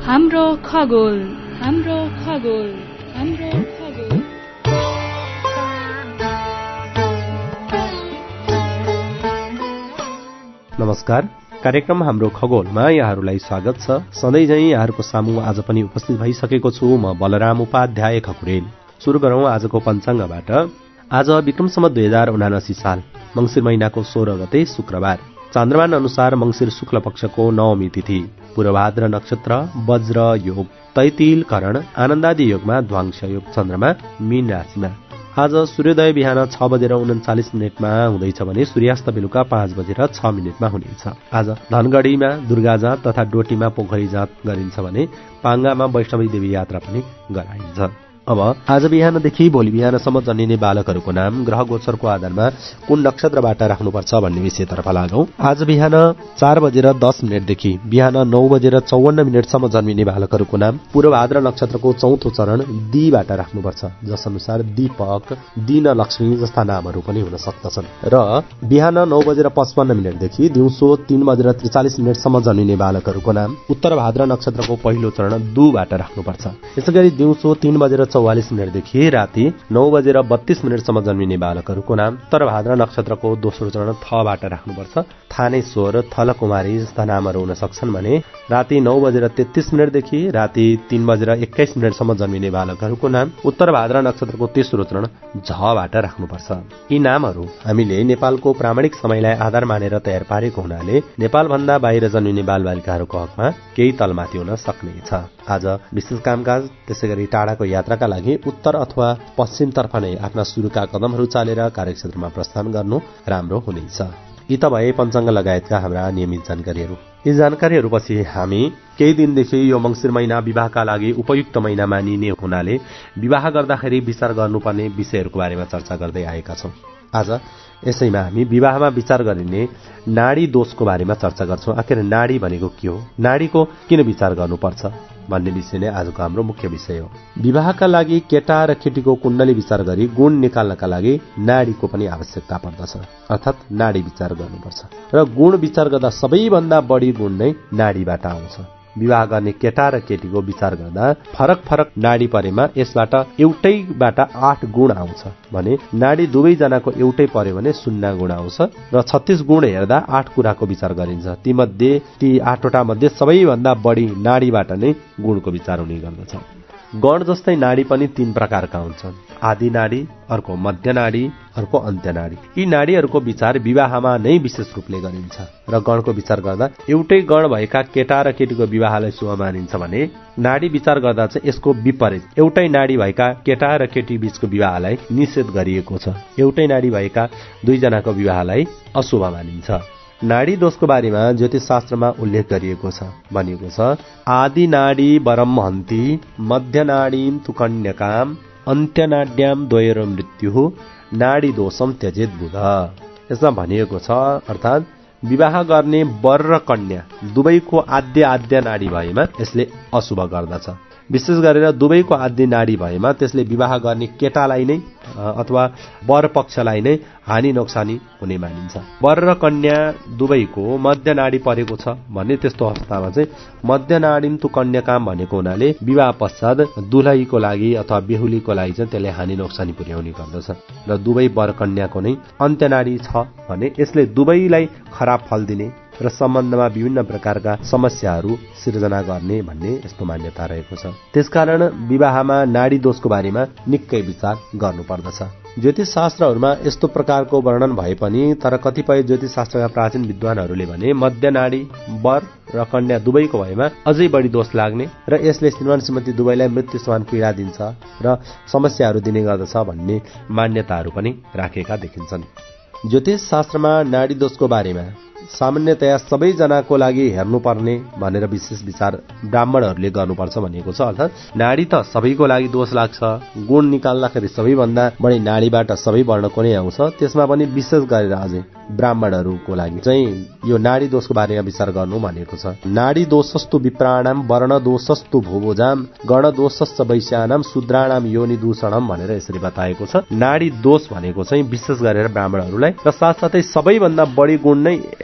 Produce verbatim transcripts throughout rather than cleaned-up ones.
हाम्रो खगोल हाम्रो खगोल हाम्रो खगोल। नमस्कार, कार्यक्रम हाम्रो खगोलमा यहाँहरूलाई स्वागत छ। सधैँ झैं यहाँहरूको सामु आज पनि उपस्थित भइसकेको छु म बलराम उपाध्याय खकुरेल। सुरु गरौं आजको पञ्चाङ्गबाट। आज विक्रम सम्वत दुई हजार उनासी साल मंसिर महिनाको सोह्र गते शुक्रबार, चान्द्रमान अनुसार मंसिर शुक्ल पक्षको नवमी तिथि, पूर्वभाद्र नक्षत्र, वज्र योग, तैतिल करण, आनन्दादि योगमा ध्वांश योग, चन्द्रमा मीन राशिमा। आज सूर्योदय बिहान छ बजेर उन्चालिस मिनटमा हुँदैछ भने सूर्यास्त बेलुका पाँच बजेर छ मिनटमा हुनेछ। आज धनगढीमा दुर्गा जाँच तथा डोटीमा पोखरी जाँच गरिन्छ भने पाङ्गामा वैष्णवी देवी यात्रा पनि गराइन्छ। अब आज बिहानदेखि भोलि बिहानसम्म जन्मिने बालकहरूको नाम ग्रह गोचरको आधारमा कुन नक्षत्रबाट राख्नुपर्छ भन्ने विषयतर्फ लागौं। आज बिहान चार बजेर दस मिनटदेखि बिहान नौ बजेर चौवन्न मिनटसम्म जन्मिने बालकहरूको नाम पूर्वभाद्र नक्षत्रको चौथो चरण दीबाट राख्नुपर्छ, जस अनुसार दीपक, दीन लक्ष्मी जस्ता नामहरू पनि हुन सक्दछन्। र बिहान नौ बजेर पचपन्न मिनटदेखि दिउँसो तीन बजेर त्रिचालिस मिनटसम्म जन्मिने बालकहरूको नाम उत्तर भाद्र नक्षत्रको पहिलो चरण दुबाट राख्नुपर्छ। यसैगरी दिउँसो तीन बजेर चौवालिस मिनटदेखि राति नौ बजेर बत्तीस मिनटसम्म जन्मिने बालकहरूको नाम उत्तर भाद्र नक्षत्रको दोस्रो चरण थबाट राख्नुपर्छ। थानेश्वर, थलकुमारी जस्ता नामहरू हुन सक्छन् भने राति नौ बजेर तेत्तीस मिनटदेखि राति तीन बजेर एक्काइस मिनटसम्म जन्मिने बालकहरूको नाम उत्तर भाद्र नक्षत्रको तेस्रो चरण झबाट राख्नुपर्छ। यी नामहरू हामीले नेपालको प्रामाणिक समयलाई आधार मानेर तयार पारेको हुनाले नेपालभन्दा बाहिर जन्मिने बालबालिकाहरूको हकमा केही तलमाथि हुन सक्नेछ। आज विशेष कामकाज, त्यसैगरी टाढाको यात्राका लागि उत्तर अथवा पश्चिमतर्फ नै आफ्ना सुरुका कदमहरू चालेर कार्यक्षेत्रमा प्रस्थान गर्नु राम्रो हुनेछ। यी त भए पञ्चाङ्ग लगायतका हाम्रा नियमित जानकारीहरू। यी जानकारीहरूपछि हामी केही दिनदेखि यो मंसिर महिना विवाहका लागि उपयुक्त महिना मानिने हुनाले विवाह गर्दाखेरि विचार गर्नुपर्ने विषयहरूको बारेमा चर्चा गर्दै आएका छौं। आज यसैमा हामी विवाहमा विचार गरिने नाडी दोषको बारेमा चर्चा गर्छौं। आखिर नाडी भनेको के हो, नाडीको किन विचार गर्नुपर्छ भन्ने विषय नै आजको हाम्रो मुख्य विषय हो। विवाहका लागि केटा र केटीको कुण्डली विचार गरी गुण निकाल्नका लागि नाडीको पनि आवश्यकता पर्दछ, अर्थात् नाडी विचार गर्नुपर्छ। र गुण विचार गर्दा सबैभन्दा बढी गुण नै नाडीबाट आउँछ। विवाह गर्ने केटा र केटीको विचार गर्दा फरक फरक नाडी परेमा यसबाट एउटैबाट आठ गुण आउँछ भने नाडी दुवैजनाको एउटै पर्यो भने शून्य गुण आउँछ। र छत्तीस गुण हेर्दा आठ कुराको विचार गरिन्छ। ती मध्ये ती आठवटा मध्ये सबैभन्दा बढी नाडीबाट नै गुणको विचार हुने गर्दछ। गण जस्तै नाडी पनि तीन प्रकारका हुन्छन्, आदि नाडी, अर्को मध्य नाडी, अर्को अन्त्य नाडी। यी नाडीहरूको विचार विवाहमा नै विशेष रूपले गरिन्छ। र गणको विचार गर्दा एउटै गण भएका केटा र केटीको विवाहलाई शुभ मानिन्छ भने नाडी विचार गर्दा चाहिँ यसको विपरीत एउटै नाडी भएका केटा र केटी बीचको विवाहलाई निषेध गरिएको छ। एउटै नाडी भएका दुईजनाको विवाहलाई अशुभ मानिन्छ। नाडी दोषको बारेमा ज्योतिष शास्त्रमा उल्लेख गरिएको छ। भनिएको छ, आदि नाडी वरम हन्ति, मध्य नाडीम तु कन्यकाम, अन्त्य नाड्याम द्वयर मृत्यु, नाडी दोषम त्यजेत बुध। यसमा भनिएको छ, अर्थात् विवाह गर्ने वर र कन्या दुवैको आद्य आद्य नाडी भएमा यसले अशुभ गर्दछ। विशेष गरेर दुवैको आदि नाडी भएमा त्यसले विवाह गर्ने केटालाई नै अथवा वर पक्षलाई नै हानि नोक्सानी हुने मानिन्छ। वर र कन्या दुवैको मध्य नाडी परेको छ भने त्यस्तो अवस्थामा चाहिँ मध्य नाडीम तु कन्याकाम भनेको हुनाले विवाह पश्चात दुलहीको लागि अथवा बेहुलीको लागि चाहिँ त्यसले हानि नोक्सानी पुर्याउने गर्दछ। र दुवै वर कन्याको नै अन्त्य नाडी छ भने यसले दुवैलाई खराब फल दिने र सम्बन्धमा विभिन्न प्रकारका समस्याहरू सिर्जना गर्ने भन्ने यस्तो मान्यता रहेको छ। त्यसकारण विवाहमा नाडी दोषको बारेमा निकै विचार गर्नुपर्दछ। ज्योतिष शास्त्रहरूमा यस्तो प्रकारको वर्णन भए पनि तर कतिपय ज्योतिष शास्त्रका प्राचीन विद्वानहरूले भने मध्य नाडी वर र कन्या दुवैको भएमा अझै बढी दोष लाग्ने र यसले श्रीमान श्रीमती दुवैलाई मृत्यु समान पीडा दिन्छ र समस्याहरू दिने गर्दछ भन्ने मान्यताहरू पनि राखेका देखिन्छन्। ज्योतिष शास्त्रमा नाडी दोषको बारेमा सामान्यतया सबैजनाको लागि हेर्नुपर्ने भनेर विशेष विचार ब्राह्मणहरूले गर्नुपर्छ भनिएको छ। अर्थात् नाडी त सबैको लागि दोष लाग्छ, गुण निकाल्दाखेरि सबैभन्दा बढी नाडीबाट सबै वर्णको नै आउँछ। त्यसमा पनि विशेष गरेर अझै ब्राह्मणहरूको लागि चाहिँ यो नाडी दोषको बारेमा विचार गर्नु भनेको छ। नाडी दोषस्तु विप्राणाम, वर्ण दोषस्तु भूभोजाम, गण दोषश्च वैश्यानाम, शूद्राणाम योनि दूषणम भनेर यसरी बताएको छ। नाडी दोष भनेको चाहिँ विशेष गरेर ब्राह्मणहरूलाई र साथसाथै सबैभन्दा बढी गुण नै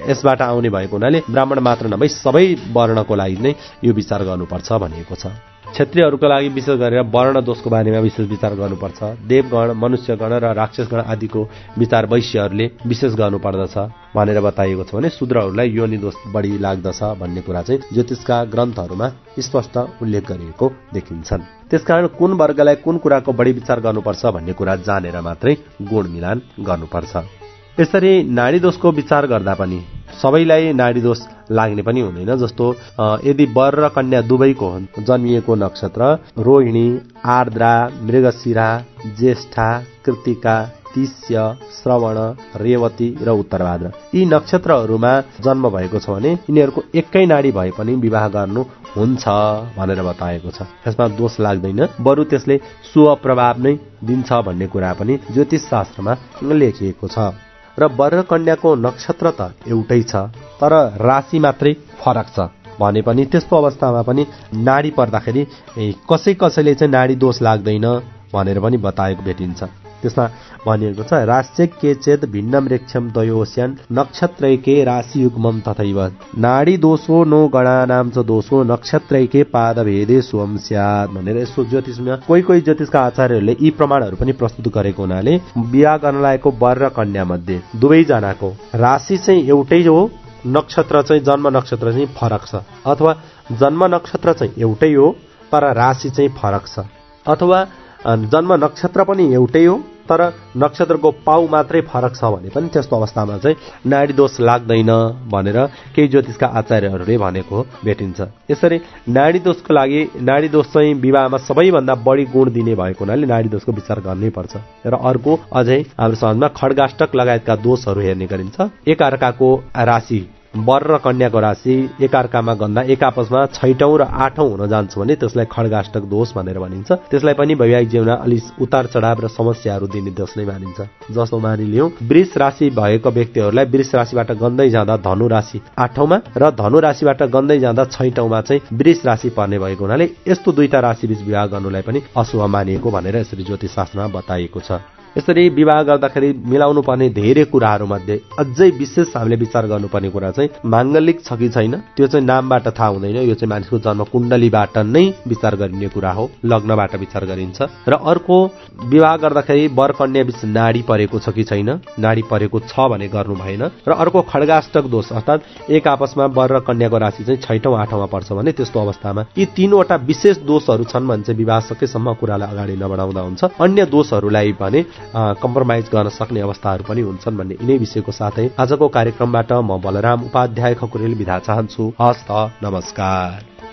यसबाट आउने भएको हुनाले ब्राह्मण मात्र नभई सबै वर्णको लागि नै यो विचार गर्नुपर्छ भनिएको छ। क्षत्रियहरूका लागि विशेष गरेर वर्ण दोषको बारेमा विशेष विचार गर्नुपर्छ। देवगण, मनुष्यगण र राक्षसगण आदिको विचार वैश्यहरूले विशेष गर्नुपर्दछ भनेर बताइएको छ भने शूद्रहरूलाई योनि दोष बढी लाग्दछ भन्ने कुरा चाहिँ ज्योतिषका ग्रन्थहरूमा स्पष्ट उल्लेख गरिएको देखिन्छन्। त्यसकारण कुन वर्गलाई कुन कुराको बढी विचार गर्नुपर्छ भन्ने कुरा जानेर मात्रै गुण मिलान गर्नुपर्छ। यसरी नाडी दोषको विचार गर्दा पनि सबैलाई नाडी दोष लाग्ने पनि हुँदैन। जस्तो यदि वर र कन्या दुवैको जन्मिएको नक्षत्र रोहिणी, आर्द्रा, मृगशिरा, ज्येष्ठा, कृतिका, तिष्य, श्रवण, रेवती र उत्तरभाद्र यी नक्षत्रहरूमा जन्म भएको छ भने यिनीहरूको एकै नाडी भए पनि विवाह गर्नु हुन्छ भनेर बताएको छ। यसमा दोष लाग्दैन, बरु त्यसले शुभ प्रभाव नै दिन्छ भन्ने कुरा पनि ज्योतिष शास्त्रमा लेखिएको छ। र वर र कन्याको नक्षत्र त एउटै छ तर राशि मात्रै फरक छ भने पनि त्यस्तो अवस्थामा पनि नाडी पर्दाखेरि कसै कसैले चाहिँ नाडी दोष लाग्दैन भनेर पनि बताएको भेटिन्छ। त्यसमा भनिएको छ राश्य के चेत भिन्नम रेक्षम द्वयोस्यान नक्षत्रैके राशि युग्मम तथैव नाडी दोषो नो गणानाम च दोषो नक्षत्रैके पादभेदे स्वम स्यात् भनेर यसो ज्योतिषमा कोही कोही ज्योतिषका आचार्यहरूले यी प्रमाणहरू पनि प्रस्तुत गरेको हुनाले बिहा गर्न लागेको वर र कन्या मध्ये दुवैजनाको राशि चाहिँ एउटै हो, नक्षत्र चाहिँ जन्म नक्षत्र चाहिँ फरक छ, अथवा जन्म नक्षत्र चाहिँ एउटै हो तर राशि चाहिँ फरक छ, अथवा जन्म नक्षत्र पनि एउटै हो तर नक्षत्रको पाउ मात्रै फरक छ भने पनि त्यस्तो अवस्थामा चाहिँ नाडी दोष लाग्दैन भनेर केही ज्योतिषका आचार्यहरूले भनेको भेटिन्छ। यसरी नाडी दोषको लागि नाडी दोष चाहिँ विवाहमा सबैभन्दा बढी गुण दिने भएको हुनाले नाडी दोषको विचार गर्नै पर्छ। र अर्को अझै हाम्रो समाजमा खड्गाष्टक लगायतका दोषहरू हेर्ने गरिन्छ। एकअर्काको राशि वर र कन्याको राशि एकअर्कामा गन्दा एक आपसमा छैटौं र आठौं हुन जान्छ भने त्यसलाई खड्गाष्टक दोष भनेर भनिन्छ। त्यसलाई पनि वैवाहिक जीवनमा अलि उतार चढाव र समस्याहरू दिने दोष नै मानिन्छ। जस्तो मानिलियौं वृष राशि भएको व्यक्तिहरूलाई वृष राशिबाट गन्दै जाँदा धनु राशि आठौंमा र धनु राशिबाट गन्दै जाँदा छैटौंमा चाहिँ वृष राशि पर्ने भएको हुनाले यस्तो दुईटा राशिबीच विवाह गर्नुलाई पनि अशुभ मानिएको भनेर यसरी ज्योतिष शास्त्रमा बताइएको छ। यसरी विवाह गर्दाखेरि मिलाउनु पर्ने धेरै कुराहरू मध्ये अझै विशेष हामीले विचार गर्नुपर्ने कुरा चाहिँ माङ्गलिक छ कि छैन त्यो चाहिँ नामबाट थाहा हुँदैन। यो चाहिँ मानिसको जन्म कुण्डलीबाट नै विचार गरिने कुरा हो, लग्नबाट विचार गरिन्छ। र अर्को विवाह गर्दाखेरि वर कन्या बीच नाडी परेको छ कि छैन, नाडी परेको छ भने गर्नु भएन। र अर्को खड्गाष्टक दोष अर्थात् एक आपसमा वर र कन्याको राशि चाहिँ छैटौं आठौंमा पर्छ भने त्यस्तो अवस्थामा यी तीनवटा विशेष दोषहरू छन् भने चाहिँ विवाह सकेसम्म कुरालाई अगाडि नबढाउँदा हुन्छ। अन्य दोषहरूलाई भने कम्प्रोमाइज गर्न सक्ने अवस्थाहरू पनि हुन्छन् भन्ने यिनै विषयको साथै आजको कार्यक्रमबाट म बलराम उपाध्याय खकुरेल बिदा चाहन्छु। हस्त नमस्कार।